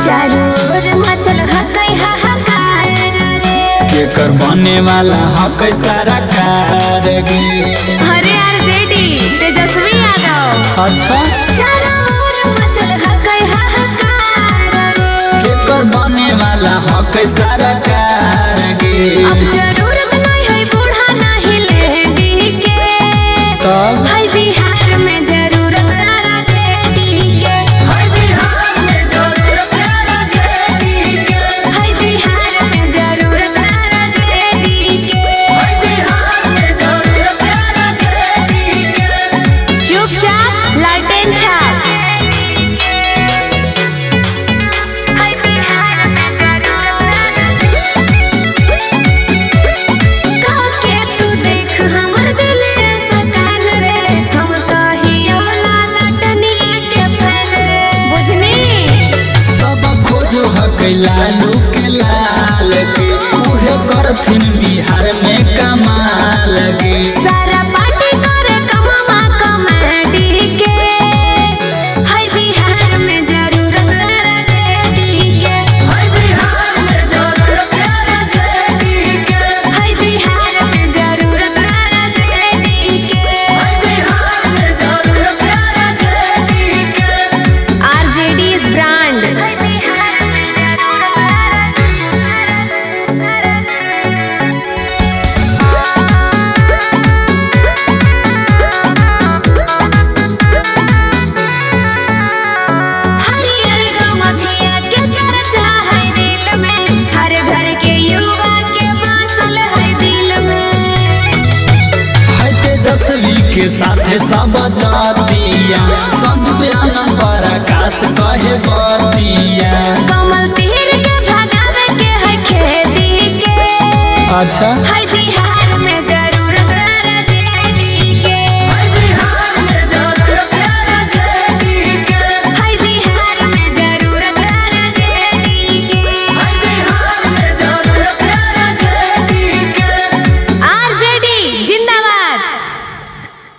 चारों ओर मचल हकई हाहाकार रे। केकर बने वाला हक सारा कारगे। अरे आरजेडी तेजस्वी यादव। अच्छा चारों ओर मचल हकई हाहाकार रे। केकर बने वाला हक सारा कारगे। अब जरूरत नहीं है बूढ़ा नहीं लेडी के। तब हाय बिहार में जरूरत आरजेडी के। हाय बिहार में जरूरत आरजेडी के। हाय बिहार में जरूरत आरजेडी के। हाय बिहार में जरूरत आरजेडी के। चुपचाप लालटेन छाप। हाय बिहार में जरूरत काके तू देख हमर दिल सकान रे। हम कहियो लालटनिया के फैन रे। बुझनी सब खोजो हक लालू के लाल के। उहे करथिन बिहार में कमाल गे। सारा पार्टी करे कमामा कॉमेडी के। हाय बिहार में जरूरत आरजेडी के। हाय बिहार में जरूरत आरजेडी के। हाय बिहार में जरूरत आरजेडी के। हाय बिहार में जरूरत आरजेडी के। RJD is brand. हाय बिहार में हरियर गमछिया के चर्चा है दिल में। हर घर के युवा के बासल है दिल में। है तेजस्वी के साथे सब जातिया। संध्यान पर आकाश कहे बतिया। कमल तीर के भगावे के है खेती के। अच्छा हाय बिहार